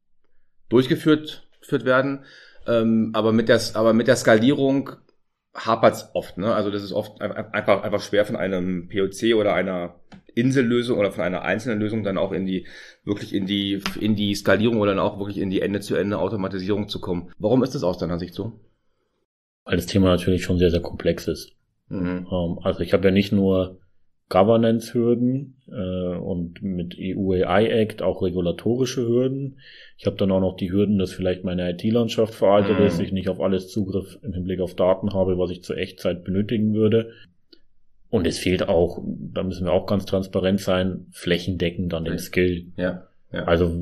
durchgeführt geführt werden, ähm, aber mit der aber mit der Skalierung hapert's oft. Ne? Also das ist oft einfach einfach schwer von einem P O C oder einer Insellösung oder von einer einzelnen Lösung dann auch in die wirklich in die in die Skalierung oder dann auch wirklich in die Ende-zu-Ende Automatisierung zu kommen. Warum ist das aus deiner Sicht so? Weil das Thema natürlich schon sehr sehr komplex ist. Mhm. Um, also ich habe ja nicht nur Governance-Hürden äh, und mit E U A I Act auch regulatorische Hürden. Ich habe dann auch noch die Hürden, dass vielleicht meine I T-Landschaft veraltet mhm. ist, ich nicht auf alles Zugriff im Hinblick auf Daten habe, was ich zur Echtzeit benötigen würde. Und es fehlt auch, da müssen wir auch ganz transparent sein, flächendeckend an dem ja. Skill. Ja, ja. Also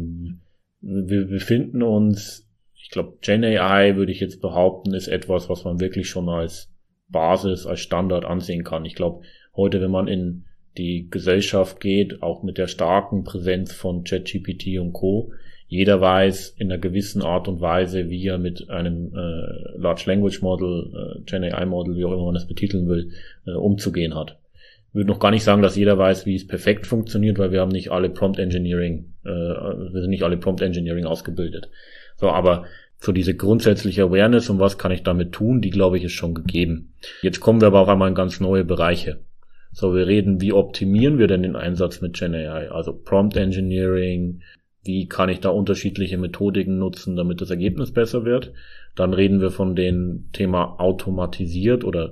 wir befinden uns, ich glaube, Gen A I würde ich jetzt behaupten, ist etwas, was man wirklich schon als Basis, als Standard ansehen kann. Ich glaube, heute, wenn man in die Gesellschaft geht, auch mit der starken Präsenz von ChatGPT und Co., jeder weiß in einer gewissen Art und Weise, wie er mit einem äh, Large Language Model, äh, Gen A I Model, wie auch immer man das betiteln will, äh, umzugehen hat. Ich würde noch gar nicht sagen, dass jeder weiß, wie es perfekt funktioniert, weil wir haben nicht alle Prompt Engineering, äh, wir sind nicht alle Prompt Engineering ausgebildet. So, aber so diese grundsätzliche Awareness und was kann ich damit tun, die glaube ich ist schon gegeben. Jetzt kommen wir aber auf einmal in ganz neue Bereiche. So, wir reden, wie optimieren wir denn den Einsatz mit Gen A I? Also Prompt Engineering, wie kann ich da unterschiedliche Methodiken nutzen, damit das Ergebnis besser wird? Dann reden wir von dem Thema automatisiert oder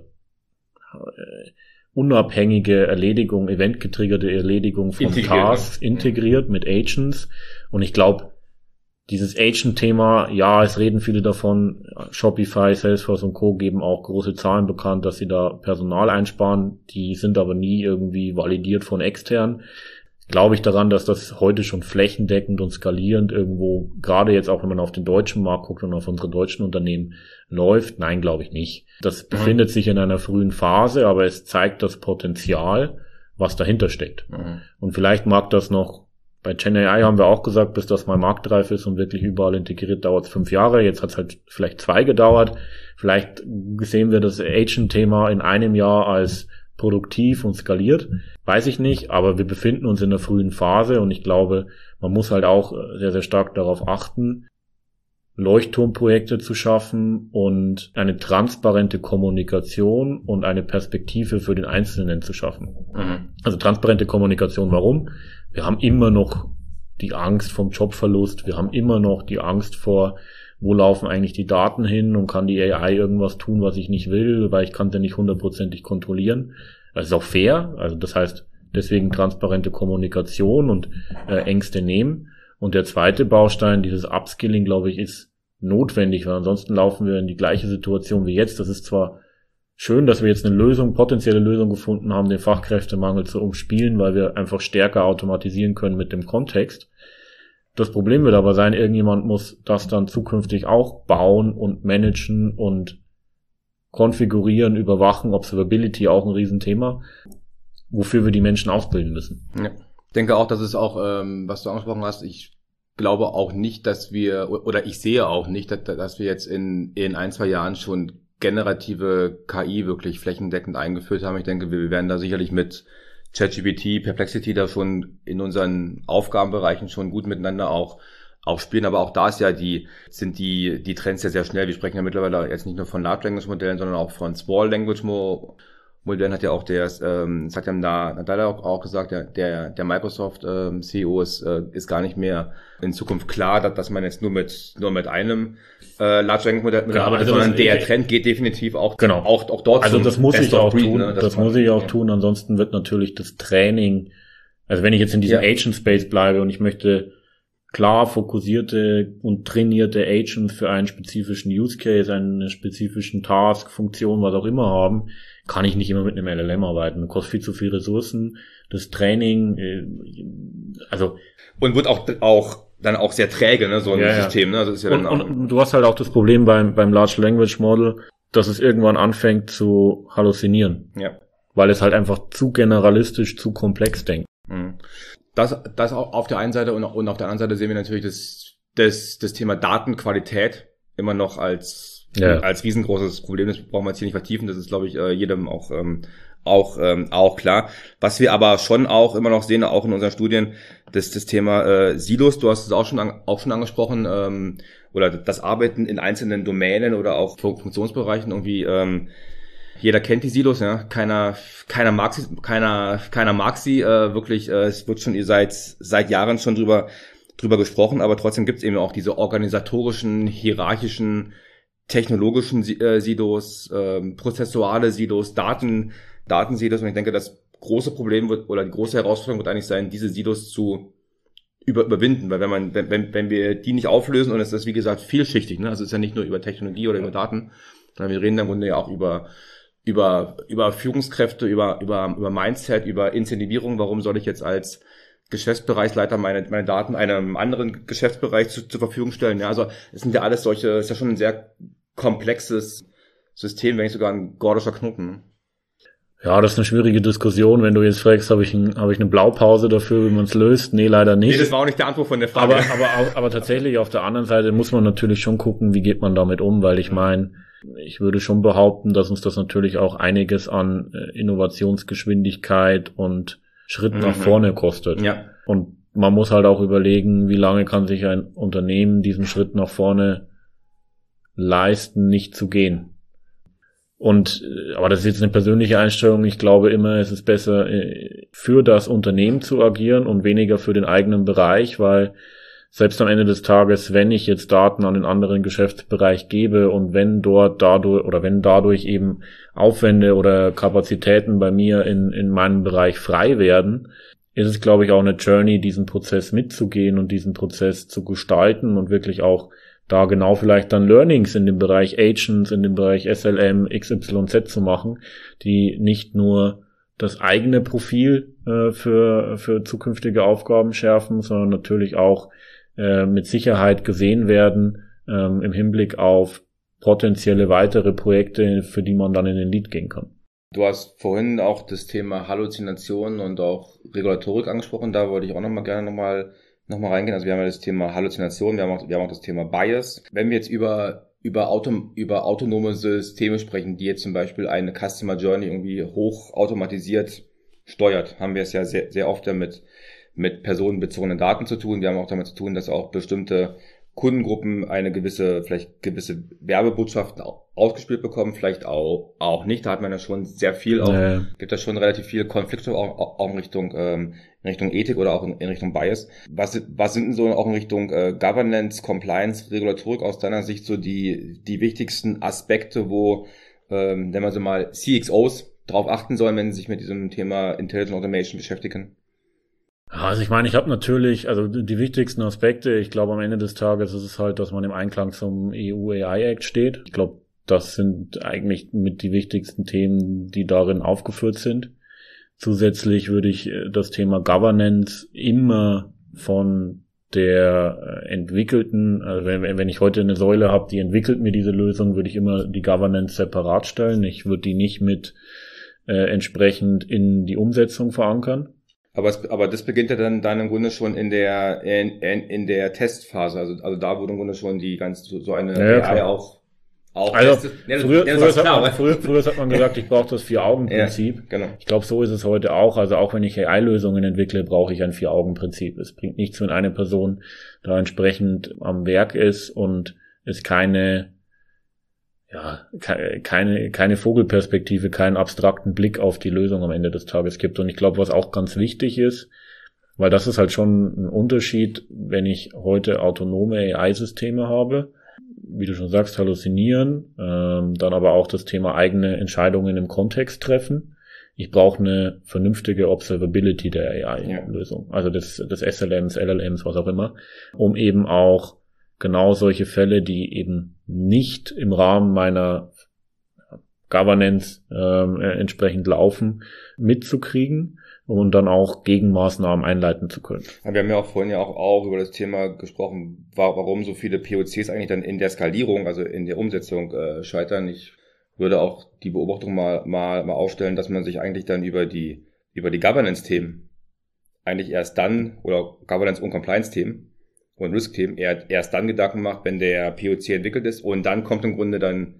äh, unabhängige Erledigung, eventgetriggerte Erledigung von integriert, Tasks ja. integriert mit Agents. Und ich glaube, dieses Agent-Thema, ja, es reden viele davon, Shopify, Salesforce und Co. geben auch große Zahlen bekannt, dass sie da Personal einsparen, die sind aber nie irgendwie validiert von extern. Glaube ich daran, dass das heute schon flächendeckend und skalierend irgendwo, gerade jetzt auch wenn man auf den deutschen Markt guckt und auf unsere deutschen Unternehmen läuft? Nein, glaube ich nicht. Das befindet sich in einer frühen Phase, aber es zeigt das Potenzial, was dahinter steckt. Mhm. Und vielleicht mag das noch, bei Gen A I haben wir auch gesagt, bis das mal marktreif ist und wirklich überall integriert, dauert es fünf Jahre. Jetzt hat es halt vielleicht zwei gedauert. Vielleicht sehen wir das Agent-Thema in einem Jahr als produktiv und skaliert, weiß ich nicht, aber wir befinden uns in der frühen Phase und ich glaube, man muss halt auch sehr, sehr stark darauf achten, Leuchtturmprojekte zu schaffen und eine transparente Kommunikation und eine Perspektive für den Einzelnen zu schaffen. Mhm. Also transparente Kommunikation, warum? Wir haben immer noch die Angst vom Jobverlust, wir haben immer noch die Angst vor, wo laufen eigentlich die Daten hin und kann die A I irgendwas tun, was ich nicht will, weil ich kann sie nicht hundertprozentig kontrollieren. Das ist auch fair, also das heißt deswegen transparente Kommunikation und äh, Ängste nehmen. Und der zweite Baustein, dieses Upskilling, glaube ich, ist notwendig, weil ansonsten laufen wir in die gleiche Situation wie jetzt. Das ist zwar schön, dass wir jetzt eine Lösung, potenzielle Lösung gefunden haben, den Fachkräftemangel zu umspielen, weil wir einfach stärker automatisieren können mit dem Kontext. Das Problem wird aber sein, irgendjemand muss das dann zukünftig auch bauen und managen und konfigurieren, überwachen, Observability auch ein Riesenthema, wofür wir die Menschen ausbilden müssen. Ja. Ich denke auch, dass es auch, ähm, was du angesprochen hast, ich glaube auch nicht, dass wir, oder ich sehe auch nicht, dass, dass wir jetzt in, in ein, zwei Jahren schon generative K I wirklich flächendeckend eingeführt haben. Ich denke, wir werden da sicherlich mit ChatGPT, Perplexity da schon in unseren Aufgabenbereichen schon gut miteinander auch auch spielen, aber auch da ist ja die sind die die Trends ja sehr schnell. Wir sprechen ja mittlerweile jetzt nicht nur von Large Language Modellen, sondern auch von Small Language Modellen. Hat ja auch der, ähm, sagt ja da, hat er auch, auch gesagt, der der, der Microsoft ähm, C E O ist äh, ist gar nicht mehr in Zukunft klar, dass, dass man jetzt nur mit nur mit einem äh, Large Language Modell genau, arbeitet, also sondern der Trend geht definitiv auch genau. auch auch dort. Also das muss ich auch Breed, tun. Ne? Das, das muss ich auch ja. tun. Ansonsten wird natürlich das Training, also wenn ich jetzt in diesem ja. Agent Space bleibe und ich möchte klar fokussierte und trainierte Agents für einen spezifischen Use Case, einen spezifischen Task, Funktion, was auch immer haben, kann ich nicht immer mit einem L L M arbeiten. Das kostet viel zu viel Ressourcen. Das Training, also und wird auch auch dann auch sehr träge, ne, so ein ja, System. Ne? Also ist ja und, dann und du hast halt auch das Problem beim beim Large Language Model, dass es irgendwann anfängt zu halluzinieren. Ja. Weil es halt einfach zu generalistisch, zu komplex denkt. Mhm. Das, das auch auf der einen Seite und, und auf der anderen Seite sehen wir natürlich das, das, das Thema Datenqualität immer noch als, ja. als riesengroßes Problem. Das brauchen wir jetzt hier nicht vertiefen. Das ist, glaube ich, jedem auch, ähm, auch, ähm, auch klar. Was wir aber schon auch immer noch sehen, auch in unseren Studien, das, das Thema, äh, Silos. Du hast es auch schon, an, auch schon angesprochen, ähm, oder das Arbeiten in einzelnen Domänen oder auch Funktionsbereichen irgendwie, ähm, jeder kennt die Silos, ja. Keiner, keiner mag sie, keiner, keiner mag sie, äh, wirklich, äh, es wird schon seit, seit Jahren schon drüber, drüber gesprochen, aber trotzdem gibt es eben auch diese organisatorischen, hierarchischen, technologischen äh, Silos, äh, prozessuale Silos, Daten, Datensilos, und ich denke, das große Problem wird, oder die große Herausforderung wird eigentlich sein, diese Silos zu über, überwinden, weil wenn man, wenn, wenn, wenn wir die nicht auflösen, und es ist, wie gesagt, vielschichtig, ne, also es ist ja nicht nur über Technologie oder über Daten, sondern wir reden im Grunde ja auch über, über über Führungskräfte, über über über Mindset, über Incentivierung. Warum soll ich jetzt als Geschäftsbereichsleiter meine meine Daten einem anderen Geschäftsbereich zu, zur Verfügung stellen? Ja, also es sind ja alles solche, ist ja schon ein sehr komplexes System, wenn nicht sogar ein gordischer Knoten. Ja, das ist eine schwierige Diskussion. Wenn du jetzt fragst, habe ich ein, habe ich eine Blaupause dafür, wie man es löst? Nee, leider nicht. Nee, das war auch nicht der Antwort von der Frage. Aber aber aber tatsächlich auf der anderen Seite muss man natürlich schon gucken, wie geht man damit um, weil ich meine, ich würde schon behaupten, dass uns das natürlich auch einiges an Innovationsgeschwindigkeit und Schritt nach mhm. vorne kostet. Ja. Und man muss halt auch überlegen, wie lange kann sich ein Unternehmen diesen Schritt nach vorne leisten, nicht zu gehen. Und, aber das ist jetzt eine persönliche Einstellung. Ich glaube immer, es ist besser, für das Unternehmen zu agieren und weniger für den eigenen Bereich, weil selbst am Ende des Tages, wenn ich jetzt Daten an den anderen Geschäftsbereich gebe und wenn dort dadurch oder wenn dadurch eben Aufwände oder Kapazitäten bei mir in, in meinem Bereich frei werden, ist es, glaube ich, auch eine Journey, diesen Prozess mitzugehen und diesen Prozess zu gestalten und wirklich auch da genau vielleicht dann Learnings in dem Bereich Agents, in dem Bereich S L M, X Y Z zu machen, die nicht nur das eigene Profil äh, für für zukünftige Aufgaben schärfen, sondern natürlich auch äh, mit Sicherheit gesehen werden ähm, im Hinblick auf potenzielle weitere Projekte, für die man dann in den Lead gehen kann. Du hast vorhin auch das Thema Halluzination und auch Regulatorik angesprochen. Da wollte ich auch noch mal gerne noch mal noch mal reingehen. Also wir haben ja das Thema Halluzination, wir haben auch, wir haben auch das Thema Bias. Wenn wir jetzt über über Auto, über autonome Systeme sprechen, die jetzt zum Beispiel eine Customer Journey irgendwie hoch automatisiert steuert, haben wir es ja sehr sehr oft damit mit personenbezogenen Daten zu tun. Wir haben auch damit zu tun, dass auch bestimmte Kundengruppen eine gewisse, vielleicht gewisse Werbebotschaften ausgespielt bekommen, vielleicht auch, auch nicht. Da hat man ja schon sehr viel, auch, nee. gibt ja schon relativ viele Konflikte auch, auch in Richtung, ähm, in Richtung Ethik oder auch in, in Richtung Bias. Was, was sind denn so auch in Richtung äh, Governance, Compliance, Regulatorik aus deiner Sicht so die, die wichtigsten Aspekte, wo, ähm, nennen wir so mal C X Os drauf achten sollen, wenn sie sich mit diesem Thema Intelligent Automation beschäftigen? Also ich meine, ich habe natürlich, also die wichtigsten Aspekte, ich glaube am Ende des Tages ist es halt, dass man im Einklang zum E U A I Act steht. Ich glaube, das sind eigentlich mit die wichtigsten Themen, die darin aufgeführt sind. Zusätzlich würde ich das Thema Governance immer von der entwickelten, also wenn, wenn ich heute eine Säule habe, die entwickelt mir diese Lösung, würde ich immer die Governance separat stellen. Ich würde die nicht mit äh, entsprechend in die Umsetzung verankern. Aber, es, aber das beginnt ja dann, dann im Grunde schon in der in, in, in der Testphase, also also da wurde im Grunde schon die ganz so, so eine ja, A I auch auch also testet. Ja, früher, ja, früher, klar, hat man, früher, früher hat man gesagt, ich brauche das Vier-Augen-Prinzip. Ja, genau. Ich glaube, so ist es heute auch. Also auch wenn ich A I-Lösungen entwickle, brauche ich ein Vier-Augen-Prinzip. Es bringt nichts, wenn eine Person da entsprechend am Werk ist und es keine ja, keine, keine Vogelperspektive, keinen abstrakten Blick auf die Lösung am Ende des Tages gibt. Und ich glaube, was auch ganz wichtig ist, weil das ist halt schon ein Unterschied, wenn ich heute autonome A I-Systeme habe, wie du schon sagst, halluzinieren, ähm, dann aber auch das Thema eigene Entscheidungen im Kontext treffen. Ich brauche eine vernünftige Observability der A I-Lösung, ja. Also des, des S L Ms, L L Ms, was auch immer, um eben auch genau solche Fälle, die eben nicht im Rahmen meiner Governance äh, entsprechend laufen, mitzukriegen und dann auch Gegenmaßnahmen einleiten zu können. Wir haben ja auch vorhin ja auch, auch über das Thema gesprochen, warum so viele P O Cs eigentlich dann in der Skalierung, also in der Umsetzung äh, scheitern. Ich würde auch die Beobachtung mal, mal, mal aufstellen, dass man sich eigentlich dann über die, über die Governance-Themen eigentlich erst dann, oder Governance- und Compliance-Themen und Risk-Themen erst dann Gedanken macht, wenn der P O C entwickelt ist, und dann kommt im Grunde dann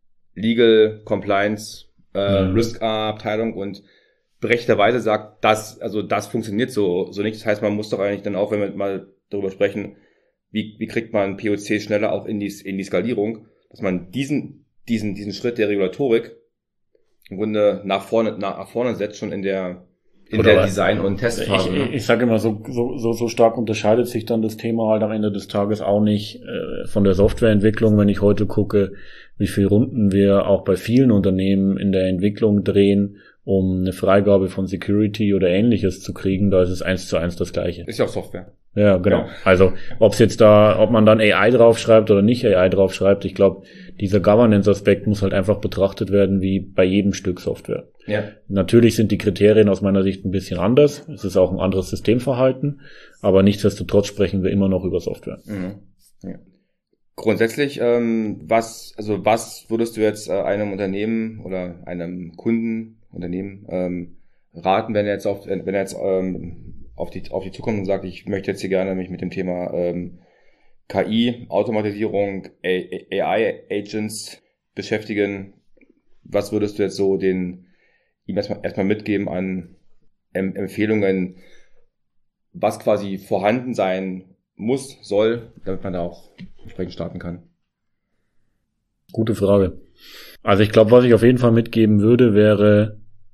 Legal, Compliance, äh, mhm. Risk-Abteilung und berechtigterweise sagt, das, also das funktioniert so, so nicht. Das heißt, man muss doch eigentlich dann auch, wenn wir mal darüber sprechen, wie, wie kriegt man P O C schneller auch in die, in die Skalierung, dass man diesen, diesen, diesen Schritt der Regulatorik im Grunde nach vorne, nach vorne setzt, schon in der, in Oder der Design- und Testphase. Ich, ich, ich sage immer, so, so, so, so stark unterscheidet sich dann das Thema halt am Ende des Tages auch nicht äh, von der Softwareentwicklung, wenn ich heute gucke, wie viele Runden wir auch bei vielen Unternehmen in der Entwicklung drehen, um eine Freigabe von Security oder Ähnliches zu kriegen. Da ist es eins zu eins das Gleiche. Ist ja auch Software. Ja, genau. Ja. Also ob es jetzt da, ob man dann A I draufschreibt oder nicht A I draufschreibt, ich glaube, dieser Governance-Aspekt muss halt einfach betrachtet werden wie bei jedem Stück Software. Ja. Natürlich sind die Kriterien aus meiner Sicht ein bisschen anders. Es ist auch ein anderes Systemverhalten, aber nichtsdestotrotz sprechen wir immer noch über Software. Mhm. Ja. Grundsätzlich, ähm, was, also was würdest du jetzt äh, einem Unternehmen oder einem Kundenunternehmen ähm, raten, wenn er jetzt auf, wenn er jetzt ähm, auf die auf die Zukunft und sagt, ich möchte jetzt hier gerne mich mit dem Thema ähm, K I, Automatisierung, A I-Agents beschäftigen? Was würdest du jetzt so den ihm erstmal erstmal mitgeben an em- Empfehlungen, was quasi vorhanden sein muss, soll, damit man da auch entsprechend starten kann? Gute Frage. Also ich glaube, was ich auf jeden Fall mitgeben würde, wäre,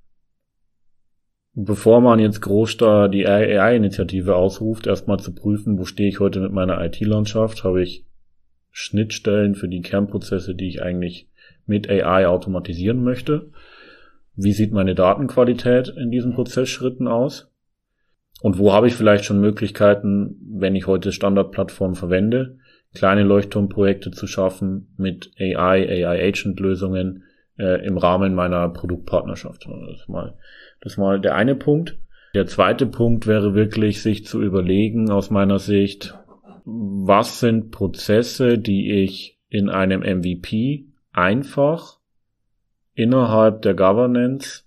bevor man jetzt groß da die A I-Initiative ausruft, erstmal zu prüfen, wo stehe ich heute mit meiner I T-Landschaft? Habe ich Schnittstellen für die Kernprozesse, die ich eigentlich mit A I automatisieren möchte? Wie sieht meine Datenqualität in diesen Prozessschritten aus? Und wo habe ich vielleicht schon Möglichkeiten, wenn ich heute Standardplattformen verwende, kleine Leuchtturmprojekte zu schaffen mit A I, A I-Agent-Lösungen äh, im Rahmen meiner Produktpartnerschaft? Das ist mal, das ist mal der eine Punkt. Der zweite Punkt wäre wirklich, sich zu überlegen, aus meiner Sicht, was sind Prozesse, die ich in einem M V P einfach innerhalb der Governance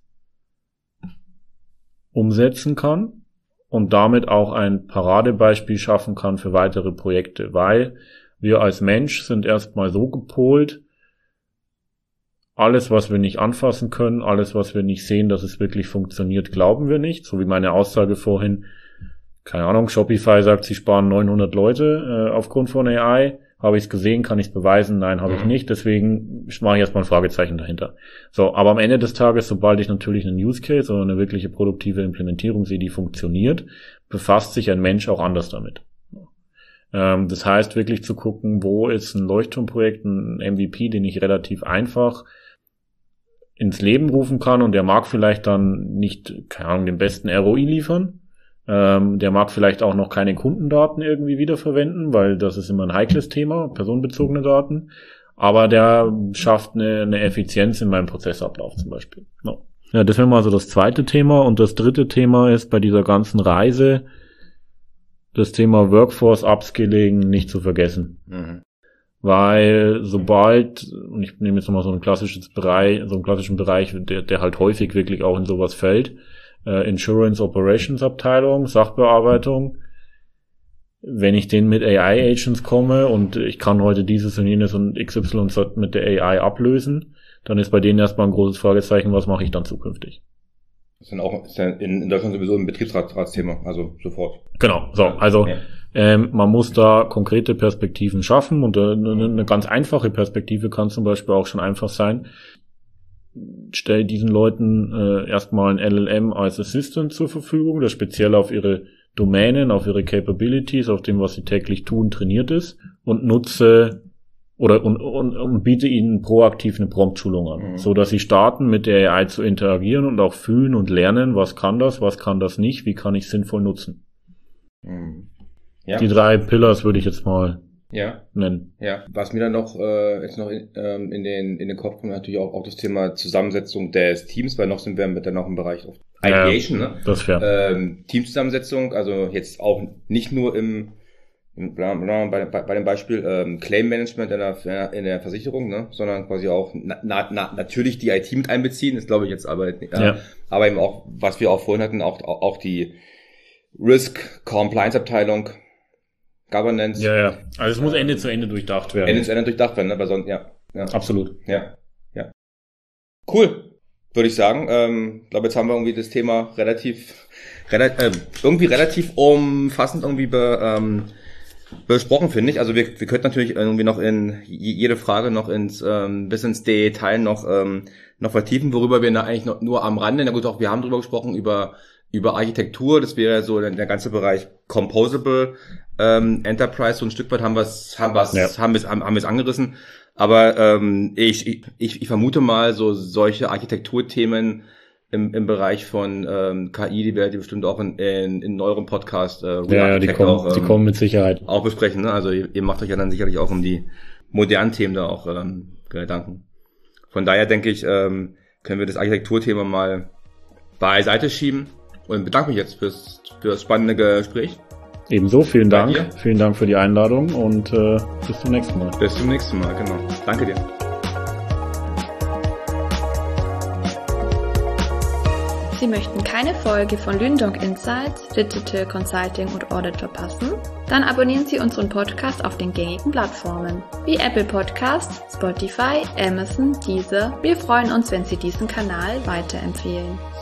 umsetzen kann und damit auch ein Paradebeispiel schaffen kann für weitere Projekte, weil wir als Mensch sind erstmal so gepolt, alles, was wir nicht anfassen können, alles, was wir nicht sehen, dass es wirklich funktioniert, glauben wir nicht. So wie meine Aussage vorhin, keine Ahnung, Shopify sagt, sie sparen neunhundert Leute äh, aufgrund von A I. Habe ich es gesehen? Kann ich es beweisen? Nein, habe mhm. ich nicht. Deswegen mache ich erstmal ein Fragezeichen dahinter. So, aber am Ende des Tages, sobald ich natürlich einen Use Case oder eine wirkliche produktive Implementierung sehe, die funktioniert, befasst sich ein Mensch auch anders damit. Ähm, das heißt, wirklich zu gucken, wo ist ein Leuchtturmprojekt, ein M V P, den ich relativ einfach ins Leben rufen kann und der mag vielleicht dann nicht, keine Ahnung, den besten R O I liefern. Ähm, der mag vielleicht auch noch keine Kundendaten irgendwie wiederverwenden, weil das ist immer ein heikles Thema, personenbezogene Daten. Aber der schafft eine, eine Effizienz in meinem Prozessablauf zum Beispiel. No. Ja, das wäre mal so das zweite Thema. Und das dritte Thema ist bei dieser ganzen Reise das Thema Workforce Upskilling nicht zu vergessen. Mhm. Weil sobald, und ich nehme jetzt nochmal so ein klassisches Bereich, so einen klassischen Bereich, der, der halt häufig wirklich auch in sowas fällt, Insurance Operations Abteilung, Sachbearbeitung. Wenn ich den mit A I Agents komme und ich kann heute dieses und jenes und X Y Z mit der A I ablösen, dann ist bei denen erstmal ein großes Fragezeichen, was mache ich dann zukünftig? Das ist dann auch ist dann in Deutschland sowieso ein Betriebsratsthema, also sofort. Genau, so, also ja. ähm, man muss da konkrete Perspektiven schaffen und äh, eine, eine ganz einfache Perspektive kann zum Beispiel auch schon einfach sein, stell diesen Leuten äh, erstmal ein L L M als Assistant zur Verfügung, der speziell auf ihre Domänen, auf ihre Capabilities, auf dem, was sie täglich tun, trainiert ist und nutze oder und, und, und biete ihnen proaktiv eine Prompt-Schulung an, mhm. so dass sie starten, mit der A I zu interagieren und auch fühlen und lernen, was kann das, was kann das nicht, wie kann ich sinnvoll nutzen. Mhm. Ja. Die drei Pillars würde ich jetzt mal Ja. nennen. Ja. Was mir dann noch äh, jetzt noch in, ähm, in den in den Kopf kommt, natürlich auch, auch das Thema Zusammensetzung des Teams, weil noch sind wir mit dann noch im Bereich of Ideation, ja, ne? Das ist fair. Ähm, Teamzusammensetzung, also jetzt auch nicht nur im, im bei, bei, bei dem Beispiel ähm, Claim Management in der in der Versicherung, ne, sondern quasi auch na, na, na, natürlich die I T mit einbeziehen, das glaube ich jetzt aber äh, ja. aber eben auch, was wir auch vorhin hatten, auch auch, auch die Risk Compliance Abteilung, Governance. Ja, ja. Also es muss Ende zu Ende durchdacht werden. Ende zu Ende durchdacht werden, ne? Aber sonst, ja. ja. Absolut. Ja. Ja. Cool. Würde ich sagen. Ähm, ich glaube, jetzt haben wir irgendwie das Thema relativ, relativ äh, irgendwie relativ umfassend irgendwie be, ähm, besprochen, finde ich. Also wir, wir könnten natürlich irgendwie noch in jede Frage noch ins ähm, bis ins Detail noch ähm, noch vertiefen, worüber wir da eigentlich noch nur am Rande. Na gut, auch wir haben drüber gesprochen über über Architektur. Das wäre so der, der ganze Bereich Composable ähm, Enterprise. So ein Stück weit haben wir es haben wir es ja. haben wir es haben wir es angerissen. Aber ähm, ich, ich ich vermute mal, so solche Architekturthemen im im Bereich von ähm, K I, die werdet ihr bestimmt auch in in, in eurem Podcast äh, ja, ja, die kommen auch, ähm, die kommen mit Sicherheit auch besprechen. Ne? Also ihr, ihr macht euch ja dann sicherlich auch um die modernen Themen da auch ähm, Gedanken. Von daher denke ich, ähm, können wir das Architekturthema mal beiseite schieben und bedanke mich jetzt fürs für das spannende Gespräch. Ebenso, vielen Dank. Dir. Vielen Dank für die Einladung und äh, bis zum nächsten Mal. Bis zum nächsten Mal, genau. Danke dir. Sie möchten keine Folge von Lündonk Insights, Digital Consulting und Audit verpassen? Dann abonnieren Sie unseren Podcast auf den gängigen Plattformen wie Apple Podcasts, Spotify, Amazon, Deezer. Wir freuen uns, wenn Sie diesen Kanal weiterempfehlen.